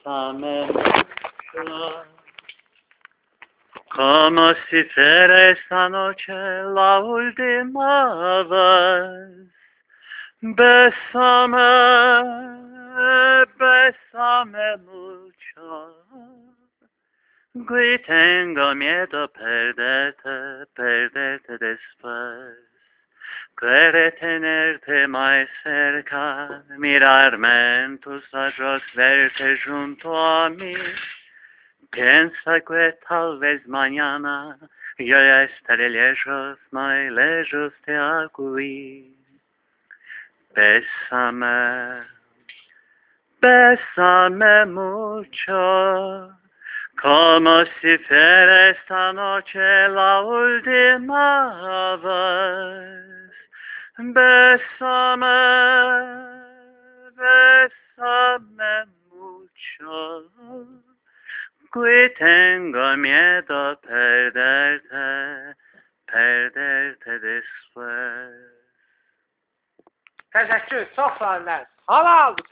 bésame mucho. Como si fuera esta noche la última vez. Bésame, bésame mucho. Que tengo miedo perderte después. Quiero tenerte más cerca, mirarme en tus ojos, verte junto a mí. Piensa que tal vez mañana yo ya estaré lejos, muy lejos de aquí. Bésame, bésame mucho, como si fuera esta noche la última vez. Bésame, bésame mucho, que tengo miedo perderte después. Teşekkür, çox sağ olun. Halal.